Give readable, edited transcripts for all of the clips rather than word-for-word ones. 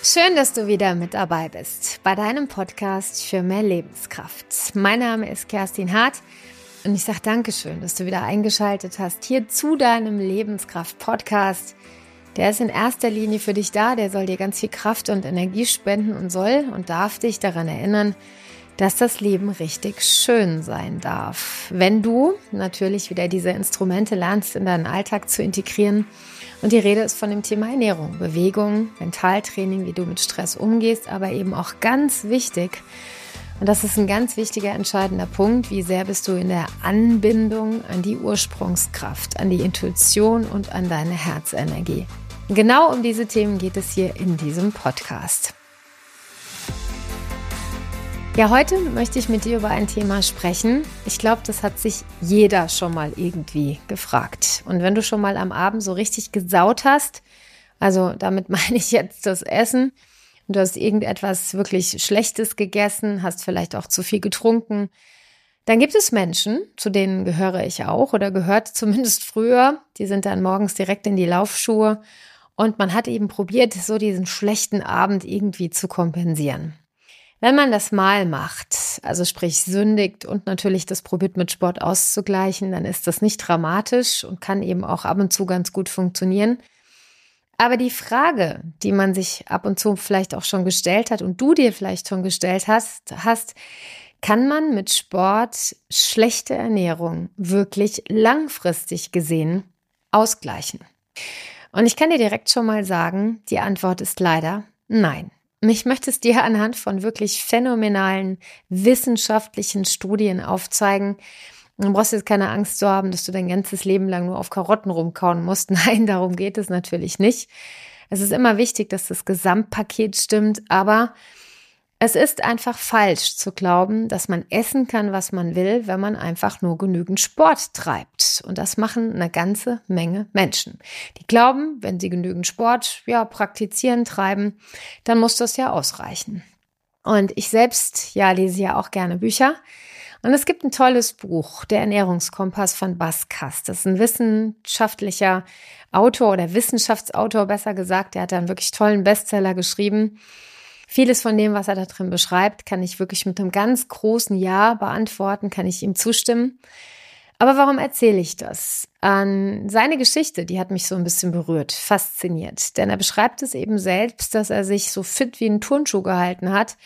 Schön, dass du wieder mit dabei bist bei deinem Podcast für mehr Lebenskraft. Mein Name ist Kerstin Hart und ich sage Dankeschön, dass du wieder eingeschaltet hast hier zu deinem Lebenskraft-Podcast. Der ist in erster Linie für dich da, der soll dir ganz viel Kraft und Energie spenden und soll und darf dich daran erinnern, dass das Leben richtig schön sein darf. Wenn du natürlich wieder diese Instrumente lernst, in deinen Alltag zu integrieren. Und die Rede ist von dem Thema Ernährung, Bewegung, Mentaltraining, wie du mit Stress umgehst, aber eben auch ganz wichtig, und das ist ein ganz wichtiger, entscheidender Punkt, wie sehr bist du in der Anbindung an die Ursprungskraft, an die Intuition und an deine Herzenergie. Genau um diese Themen geht es hier in diesem Podcast. Ja, heute möchte ich mit dir über ein Thema sprechen. Ich glaube, das hat sich jeder schon mal irgendwie gefragt. Und wenn du schon mal am Abend so richtig gesaut hast, also damit meine ich jetzt das Essen, und du hast irgendetwas wirklich Schlechtes gegessen, hast vielleicht auch zu viel getrunken, dann gibt es Menschen, zu denen gehöre ich auch oder gehört zumindest früher, die sind dann morgens direkt in die Laufschuhe und man hat eben probiert, so diesen schlechten Abend irgendwie zu kompensieren. Wenn man das mal macht, also sprich sündigt und natürlich das probiert mit Sport auszugleichen, dann ist das nicht dramatisch und kann eben auch ab und zu ganz gut funktionieren. Aber die Frage, die man sich ab und zu vielleicht auch schon gestellt hat und du dir vielleicht schon gestellt hast, kann man mit Sport schlechte Ernährung wirklich langfristig gesehen ausgleichen? Und ich kann dir direkt schon mal sagen, die Antwort ist leider nein. Ich möchte es dir anhand von wirklich phänomenalen wissenschaftlichen Studien aufzeigen. Du brauchst jetzt keine Angst zu haben, dass du dein ganzes Leben lang nur auf Karotten rumkauen musst. Nein, darum geht es natürlich nicht. Es ist immer wichtig, dass das Gesamtpaket stimmt, aber es ist einfach falsch zu glauben, dass man essen kann, was man will, wenn man einfach nur genügend Sport treibt. Und das machen eine ganze Menge Menschen. Die glauben, wenn sie genügend Sport praktizieren, treiben, dann muss das ja ausreichen. Und ich selbst lese ja auch gerne Bücher. Und es gibt ein tolles Buch, der Ernährungskompass von Bas Kass. Das ist ein wissenschaftlicher Autor oder Wissenschaftsautor, besser gesagt. Der hat einen wirklich tollen Bestseller geschrieben. Vieles von dem, was er da drin beschreibt, kann ich wirklich mit einem ganz großen Ja beantworten, kann ich ihm zustimmen. Aber warum erzähle ich das? Seine Geschichte, die hat mich so ein bisschen berührt, fasziniert. Denn er beschreibt es eben selbst, dass er sich so fit wie ein Turnschuh gehalten hat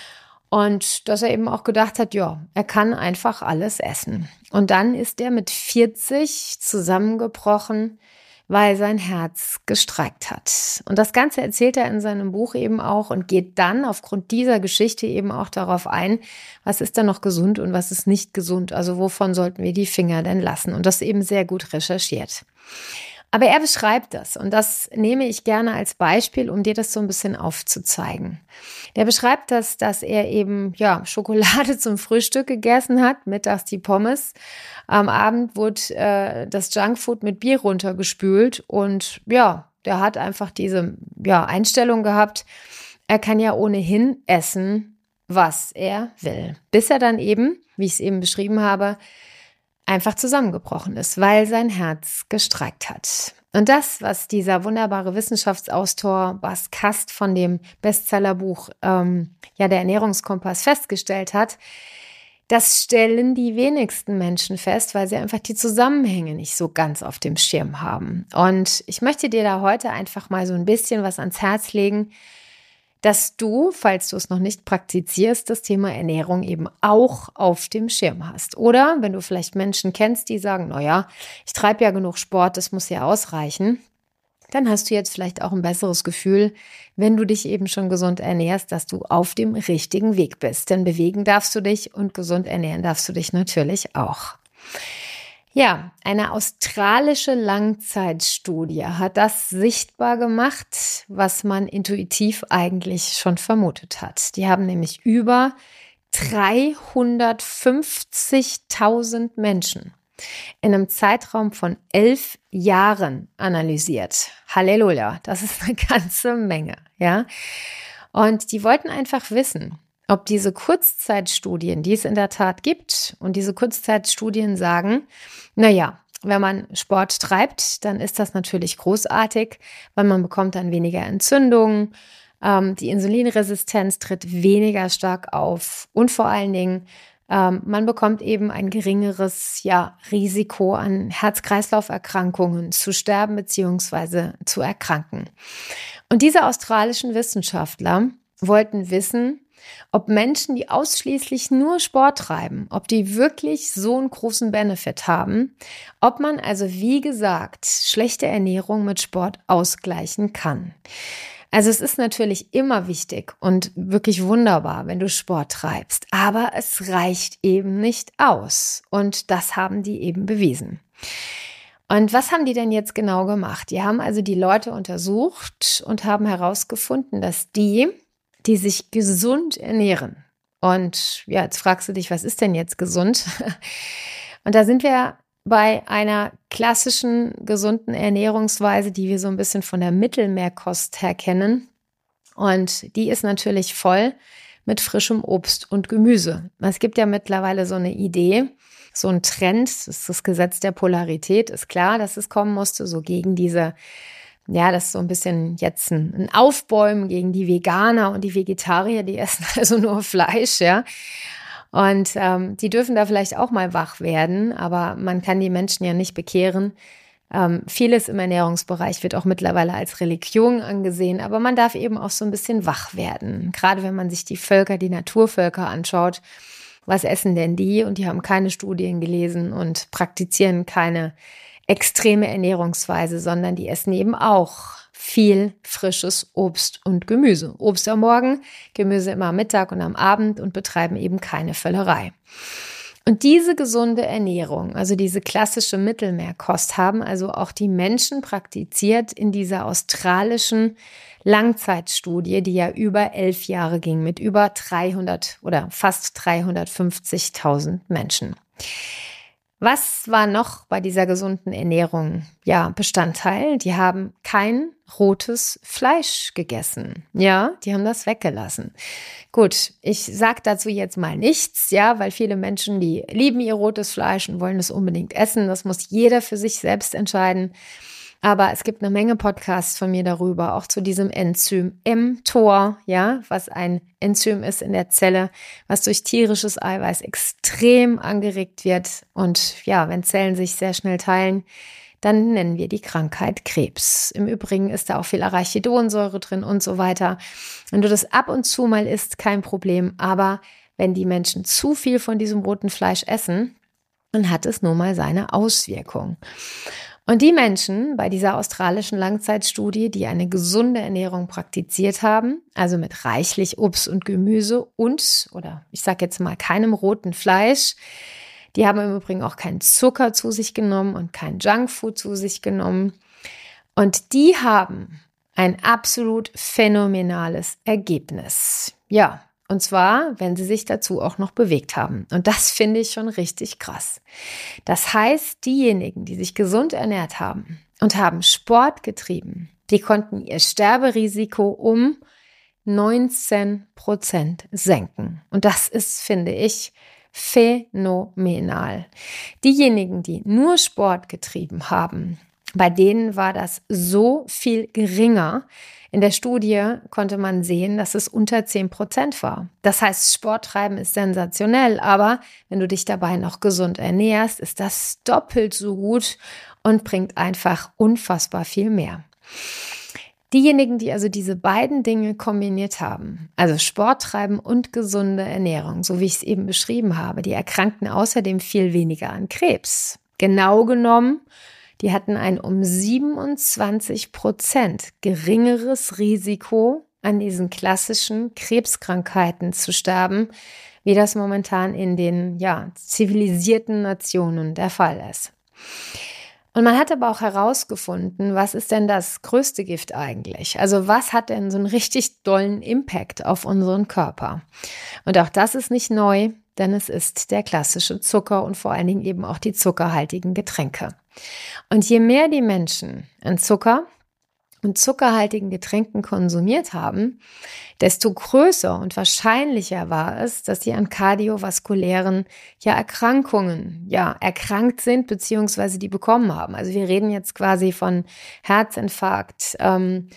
und dass er eben auch gedacht hat, er kann einfach alles essen. Und dann ist er mit 40 zusammengebrochen, weil sein Herz gestreikt hat. Und das Ganze erzählt er in seinem Buch eben auch und geht dann aufgrund dieser Geschichte eben auch darauf ein, was ist denn noch gesund und was ist nicht gesund, also wovon sollten wir die Finger denn lassen, und das eben sehr gut recherchiert. Aber er beschreibt das und das nehme ich gerne als Beispiel, um dir das so ein bisschen aufzuzeigen. Der beschreibt das, dass er eben Schokolade zum Frühstück gegessen hat, mittags die Pommes. Am Abend wurde das Junkfood mit Bier runtergespült und der hat einfach diese Einstellung gehabt, er kann ja ohnehin essen, was er will. Bis er dann eben, wie ich es eben beschrieben habe, einfach zusammengebrochen ist, weil sein Herz gestreikt hat. Und das, was dieser wunderbare Wissenschaftsautor Bas Kass von dem Bestsellerbuch der Ernährungskompass festgestellt hat, das stellen die wenigsten Menschen fest, weil sie einfach die Zusammenhänge nicht so ganz auf dem Schirm haben. Und ich möchte dir da heute einfach mal so ein bisschen was ans Herz legen, dass du, falls du es noch nicht praktizierst, das Thema Ernährung eben auch auf dem Schirm hast. Oder wenn du vielleicht Menschen kennst, die sagen, ich treibe ja genug Sport, das muss ja ausreichen, dann hast du jetzt vielleicht auch ein besseres Gefühl, wenn du dich eben schon gesund ernährst, dass du auf dem richtigen Weg bist. Denn bewegen darfst du dich und gesund ernähren darfst du dich natürlich auch. Ja, eine australische Langzeitstudie hat das sichtbar gemacht, was man intuitiv eigentlich schon vermutet hat. Die haben nämlich über 350.000 Menschen in einem Zeitraum von 11 Jahren analysiert. Halleluja, das ist eine ganze Menge, ja. Und die wollten einfach wissen, ob diese Kurzzeitstudien, die es in der Tat gibt, und diese Kurzzeitstudien sagen, wenn man Sport treibt, dann ist das natürlich großartig, weil man bekommt dann weniger Entzündungen, Die Insulinresistenz tritt weniger stark auf und vor allen Dingen, man bekommt eben ein geringeres Risiko an Herz-Kreislauf-Erkrankungen zu sterben bzw. zu erkranken. Und diese australischen Wissenschaftler wollten wissen, ob Menschen, die ausschließlich nur Sport treiben, ob die wirklich so einen großen Benefit haben, ob man also, wie gesagt, schlechte Ernährung mit Sport ausgleichen kann. Also es ist natürlich immer wichtig und wirklich wunderbar, wenn du Sport treibst, aber es reicht eben nicht aus und das haben die eben bewiesen. Und was haben die denn jetzt genau gemacht? Die haben also die Leute untersucht und haben herausgefunden, dass die sich gesund ernähren. Und ja, jetzt fragst du dich, was ist denn jetzt gesund? Und da sind wir bei einer klassischen gesunden Ernährungsweise, die wir so ein bisschen von der Mittelmeerkost her kennen. Und die ist natürlich voll mit frischem Obst und Gemüse. Es gibt ja mittlerweile so eine Idee, so ein Trend, das ist das Gesetz der Polarität, ist klar, dass es kommen musste, so gegen diese, das ist so ein bisschen jetzt ein Aufbäumen gegen die Veganer und die Vegetarier, die essen also nur Fleisch, ja. Und die dürfen da vielleicht auch mal wach werden, aber man kann die Menschen ja nicht bekehren. Vieles im Ernährungsbereich wird auch mittlerweile als Religion angesehen, aber man darf eben auch so ein bisschen wach werden. Gerade wenn man sich die Naturvölker anschaut, was essen denn die? Und die haben keine Studien gelesen und praktizieren keine extreme Ernährungsweise, sondern die essen eben auch viel frisches Obst und Gemüse. Obst am Morgen, Gemüse immer am Mittag und am Abend und betreiben eben keine Völlerei. Und diese gesunde Ernährung, also diese klassische Mittelmeerkost, haben also auch die Menschen praktiziert in dieser australischen Langzeitstudie, die ja über 11 Jahre ging, mit über 300 oder fast 350.000 Menschen. Was war noch bei dieser gesunden Ernährung Bestandteil? Die haben kein rotes Fleisch gegessen. Ja, die haben das weggelassen. Gut, ich sage dazu jetzt mal nichts, weil viele Menschen, die lieben ihr rotes Fleisch und wollen es unbedingt essen. Das muss jeder für sich selbst entscheiden. Aber es gibt eine Menge Podcasts von mir darüber, auch zu diesem Enzym mTOR, was ein Enzym ist in der Zelle, was durch tierisches Eiweiß extrem angeregt wird. Und wenn Zellen sich sehr schnell teilen, dann nennen wir die Krankheit Krebs. Im Übrigen ist da auch viel Arachidonsäure drin und so weiter. Wenn du das ab und zu mal isst, kein Problem. Aber wenn die Menschen zu viel von diesem roten Fleisch essen, dann hat es nun mal seine Auswirkung. Und die Menschen bei dieser australischen Langzeitstudie, die eine gesunde Ernährung praktiziert haben, also mit reichlich Obst und Gemüse oder ich sage jetzt mal keinem roten Fleisch, die haben im Übrigen auch keinen Zucker zu sich genommen und kein Junkfood zu sich genommen. Und die haben ein absolut phänomenales Ergebnis. Ja, und zwar, wenn sie sich dazu auch noch bewegt haben. Und das finde ich schon richtig krass. Das heißt, diejenigen, die sich gesund ernährt haben und haben Sport getrieben, die konnten ihr Sterberisiko um 19% senken. Und das ist, finde ich, phänomenal. Diejenigen, die nur Sport getrieben haben, bei denen war das so viel geringer. In der Studie konnte man sehen, dass es unter 10% war. Das heißt, Sport treiben ist sensationell, aber wenn du dich dabei noch gesund ernährst, ist das doppelt so gut und bringt einfach unfassbar viel mehr. Diejenigen, die also diese beiden Dinge kombiniert haben, also Sport treiben und gesunde Ernährung, so wie ich es eben beschrieben habe, die erkrankten außerdem viel weniger an Krebs. Genau genommen, die hatten ein um 27% geringeres Risiko, an diesen klassischen Krebskrankheiten zu sterben, wie das momentan in den zivilisierten Nationen der Fall ist. Und man hat aber auch herausgefunden, was ist denn das größte Gift eigentlich? Also was hat denn so einen richtig dollen Impact auf unseren Körper? Und auch das ist nicht neu, denn es ist der klassische Zucker und vor allen Dingen eben auch die zuckerhaltigen Getränke. Und je mehr die Menschen an Zucker und zuckerhaltigen Getränken konsumiert haben, desto größer und wahrscheinlicher war es, dass sie an kardiovaskulären Erkrankungen erkrankt sind bzw. die bekommen haben. Also wir reden jetzt quasi von Herzinfarkt,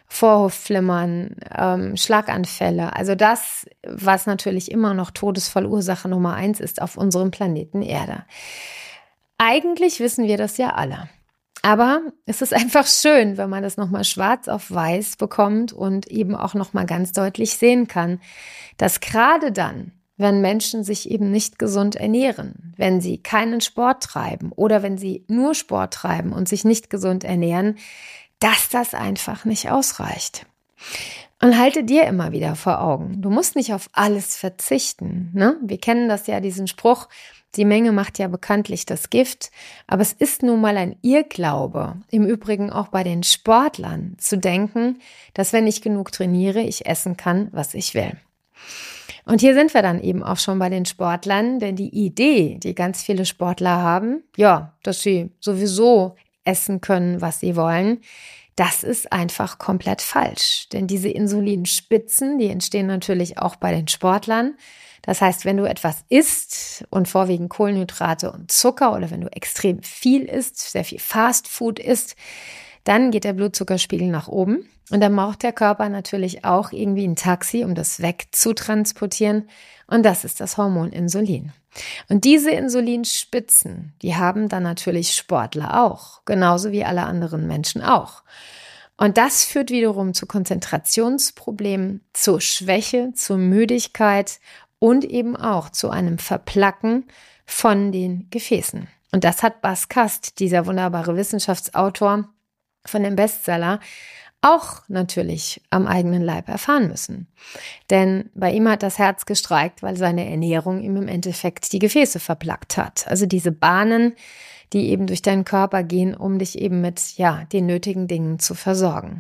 Vorhofflimmern, Schlaganfälle. Also das, was natürlich immer noch Todesfallursache Nummer 1 ist auf unserem Planeten Erde. Eigentlich wissen wir das ja alle. Aber es ist einfach schön, wenn man das nochmal schwarz auf weiß bekommt und eben auch nochmal ganz deutlich sehen kann, dass gerade dann, wenn Menschen sich eben nicht gesund ernähren, wenn sie keinen Sport treiben oder wenn sie nur Sport treiben und sich nicht gesund ernähren, dass das einfach nicht ausreicht. Und halte dir immer wieder vor Augen, du musst nicht auf alles verzichten, ne? Wir kennen das ja, diesen Spruch, die Menge macht ja bekanntlich das Gift, aber es ist nun mal ein Irrglaube, im Übrigen auch bei den Sportlern, zu denken, dass wenn ich genug trainiere, ich essen kann, was ich will. Und hier sind wir dann eben auch schon bei den Sportlern, denn die Idee, die ganz viele Sportler haben, ja, dass sie sowieso essen können, was sie wollen, das ist einfach komplett falsch. Denn diese Insulinspitzen, die entstehen natürlich auch bei den Sportlern. Das heißt, wenn du etwas isst und vorwiegend Kohlenhydrate und Zucker oder wenn du extrem viel isst, sehr viel Fastfood isst, dann geht der Blutzuckerspiegel nach oben und dann braucht der Körper natürlich auch irgendwie ein Taxi, um das wegzutransportieren, und das ist das Hormon Insulin. Und diese Insulinspitzen, die haben dann natürlich Sportler auch, genauso wie alle anderen Menschen auch. Und das führt wiederum zu Konzentrationsproblemen, zur Schwäche, zur Müdigkeit und eben auch zu einem Verplacken von den Gefäßen. Und das hat Bas Kast, dieser wunderbare Wissenschaftsautor von dem Bestseller, auch natürlich am eigenen Leib erfahren müssen. Denn bei ihm hat das Herz gestreikt, weil seine Ernährung ihm im Endeffekt die Gefäße verplackt hat. Also diese Bahnen, die eben durch deinen Körper gehen, um dich eben mit, den nötigen Dingen zu versorgen.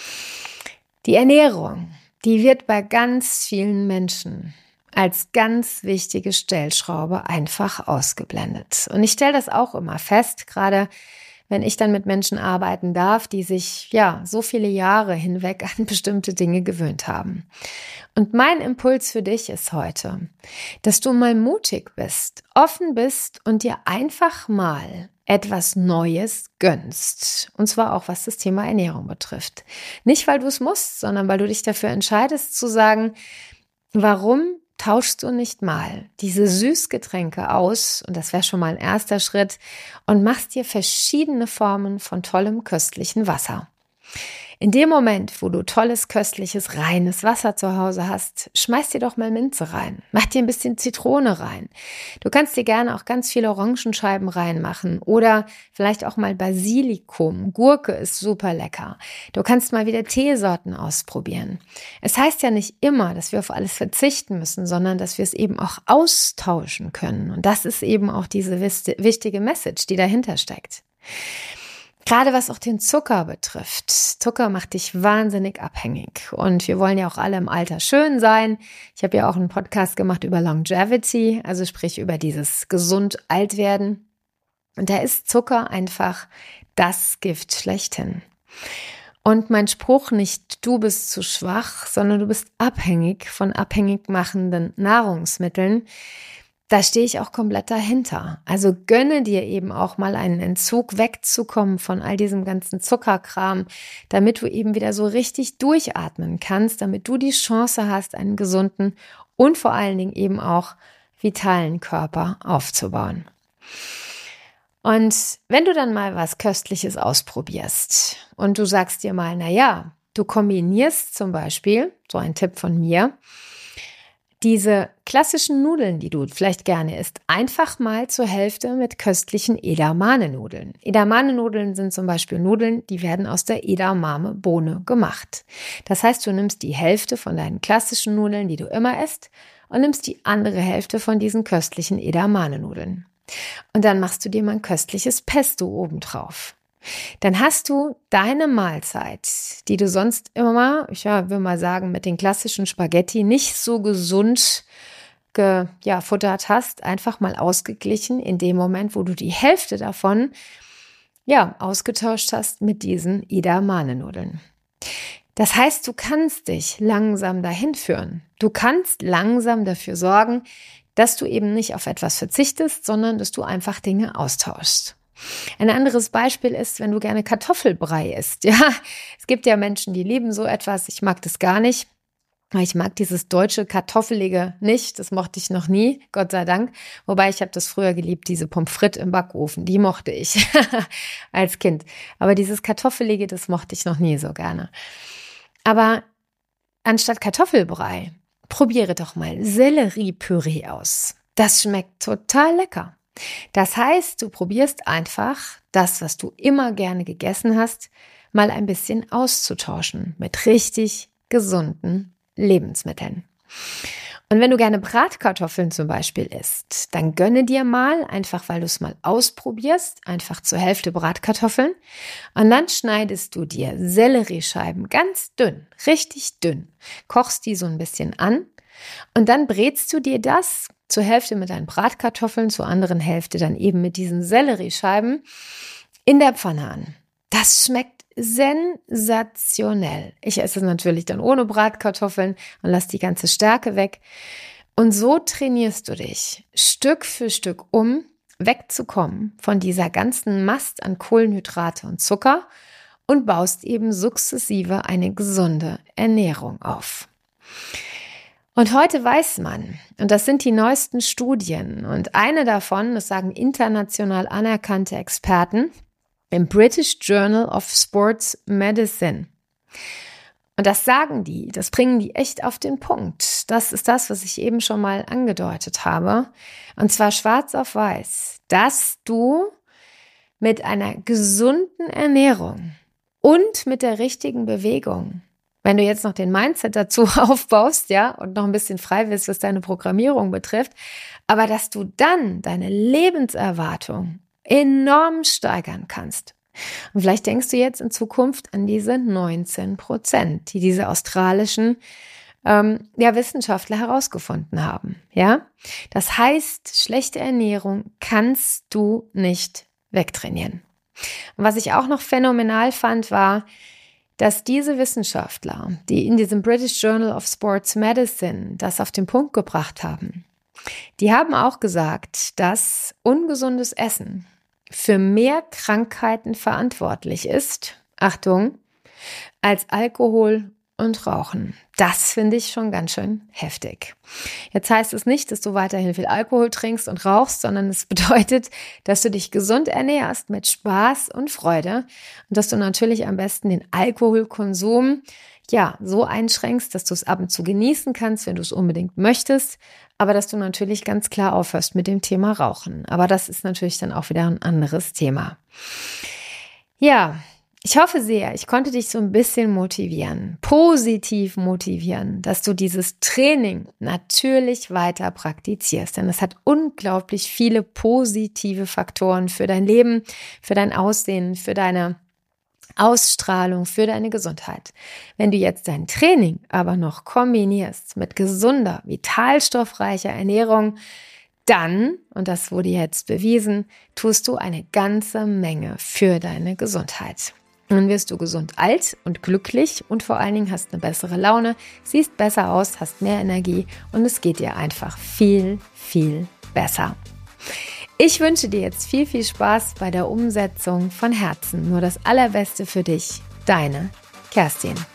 Die Ernährung, die wird bei ganz vielen Menschen als ganz wichtige Stellschraube einfach ausgeblendet. Und ich stelle das auch immer fest, gerade wenn ich dann mit Menschen arbeiten darf, die sich so viele Jahre hinweg an bestimmte Dinge gewöhnt haben. Und mein Impuls für dich ist heute, dass du mal mutig bist, offen bist und dir einfach mal etwas Neues gönnst. Und zwar auch, was das Thema Ernährung betrifft. Nicht, weil du es musst, sondern weil du dich dafür entscheidest zu sagen, warum tauschst du nicht mal diese Süßgetränke aus, und das wäre schon mal ein erster Schritt, und machst dir verschiedene Formen von tollem, köstlichen Wasser. In dem Moment, wo du tolles, köstliches, reines Wasser zu Hause hast, schmeiß dir doch mal Minze rein. Mach dir ein bisschen Zitrone rein. Du kannst dir gerne auch ganz viele Orangenscheiben reinmachen oder vielleicht auch mal Basilikum. Gurke ist super lecker. Du kannst mal wieder Teesorten ausprobieren. Es heißt ja nicht immer, dass wir auf alles verzichten müssen, sondern dass wir es eben auch austauschen können. Und das ist eben auch diese wichtige Message, die dahinter steckt. Gerade was auch den Zucker betrifft. Zucker macht dich wahnsinnig abhängig. Und wir wollen ja auch alle im Alter schön sein. Ich habe ja auch einen Podcast gemacht über Longevity, also sprich über dieses gesund alt werden. Und da ist Zucker einfach das Gift schlechthin. Und mein Spruch nicht, du bist zu schwach, sondern du bist abhängig von abhängig machenden Nahrungsmitteln. Da stehe ich auch komplett dahinter. Also gönne dir eben auch mal einen Entzug, wegzukommen von all diesem ganzen Zuckerkram, damit du eben wieder so richtig durchatmen kannst, damit du die Chance hast, einen gesunden und vor allen Dingen eben auch vitalen Körper aufzubauen. Und wenn du dann mal was Köstliches ausprobierst und du sagst dir mal, du kombinierst zum Beispiel, so ein Tipp von mir, diese klassischen Nudeln, die du vielleicht gerne isst, einfach mal zur Hälfte mit köstlichen Edamame-Nudeln. Edamame-Nudeln sind zum Beispiel Nudeln, die werden aus der Edamame-Bohne gemacht. Das heißt, du nimmst die Hälfte von deinen klassischen Nudeln, die du immer isst, und nimmst die andere Hälfte von diesen köstlichen Edamame-Nudeln. Und dann machst du dir mal ein köstliches Pesto obendrauf. Dann hast du deine Mahlzeit, die du sonst immer, ich will mal sagen, mit den klassischen Spaghetti nicht so gesund gefuttert hast, einfach mal ausgeglichen in dem Moment, wo du die Hälfte davon ausgetauscht hast mit diesen Edamame-Nudeln. Das heißt, du kannst dich langsam dahin führen. Du kannst langsam dafür sorgen, dass du eben nicht auf etwas verzichtest, sondern dass du einfach Dinge austauschst. Ein anderes Beispiel ist, wenn du gerne Kartoffelbrei isst. Ja, es gibt ja Menschen, die lieben so etwas. Ich mag das gar nicht. Ich mag dieses deutsche Kartoffelige nicht. Das mochte ich noch nie, Gott sei Dank. Wobei ich habe das früher geliebt, diese Pommes frites im Backofen. Die mochte ich als Kind. Aber dieses Kartoffelige, das mochte ich noch nie so gerne. Aber anstatt Kartoffelbrei, probiere doch mal Selleriepüree aus. Das schmeckt total lecker. Das heißt, du probierst einfach das, was du immer gerne gegessen hast, mal ein bisschen auszutauschen mit richtig gesunden Lebensmitteln. Und wenn du gerne Bratkartoffeln zum Beispiel isst, dann gönne dir mal, einfach weil du es mal ausprobierst, einfach zur Hälfte Bratkartoffeln und dann schneidest du dir Selleriescheiben ganz dünn, richtig dünn, kochst die so ein bisschen an und dann brätst du dir das zur Hälfte mit deinen Bratkartoffeln, zur anderen Hälfte dann eben mit diesen Selleriescheiben in der Pfanne an. Das schmeckt sensationell. Ich esse es natürlich dann ohne Bratkartoffeln und lasse die ganze Stärke weg. Und so trainierst du dich Stück für Stück wegzukommen von dieser ganzen Mast an Kohlenhydrate und Zucker und baust eben sukzessive eine gesunde Ernährung auf. Und heute weiß man, und das sind die neuesten Studien, und eine davon, das sagen international anerkannte Experten, im British Journal of Sports Medicine. Und das das bringen die echt auf den Punkt. Das ist das, was ich eben schon mal angedeutet habe. Und zwar schwarz auf weiß, dass du mit einer gesunden Ernährung und mit der richtigen Bewegung, wenn du jetzt noch den Mindset dazu aufbaust, ja, und noch ein bisschen frei wirst, was deine Programmierung betrifft, aber dass du dann deine Lebenserwartung enorm steigern kannst. Und vielleicht denkst du jetzt in Zukunft an diese 19%, die diese australischen Wissenschaftler herausgefunden haben. Ja, das heißt, schlechte Ernährung kannst du nicht wegtrainieren. Und was ich auch noch phänomenal fand, war, dass diese Wissenschaftler, die in diesem British Journal of Sports Medicine das auf den Punkt gebracht haben, die haben auch gesagt, dass ungesundes Essen für mehr Krankheiten verantwortlich ist, Achtung, als Alkohol und Rauchen. Das finde ich schon ganz schön heftig. Jetzt heißt es nicht, dass du weiterhin viel Alkohol trinkst und rauchst, sondern es bedeutet, dass du dich gesund ernährst mit Spaß und Freude und dass du natürlich am besten den Alkoholkonsum so einschränkst, dass du es ab und zu genießen kannst, wenn du es unbedingt möchtest, aber dass du natürlich ganz klar aufhörst mit dem Thema Rauchen. Aber das ist natürlich dann auch wieder ein anderes Thema. Ja, ich hoffe sehr, ich konnte dich so ein bisschen motivieren, positiv motivieren, dass du dieses Training natürlich weiter praktizierst. Denn es hat unglaublich viele positive Faktoren für dein Leben, für dein Aussehen, für deine Ausstrahlung, für deine Gesundheit. Wenn du jetzt dein Training aber noch kombinierst mit gesunder, vitalstoffreicher Ernährung, dann, und das wurde jetzt bewiesen, tust du eine ganze Menge für deine Gesundheit. Dann wirst du gesund alt und glücklich und vor allen Dingen hast eine bessere Laune, siehst besser aus, hast mehr Energie und es geht dir einfach viel, viel besser. Ich wünsche dir jetzt viel, viel Spaß bei der Umsetzung von Herzen. Nur das Allerbeste für dich, deine Kerstin.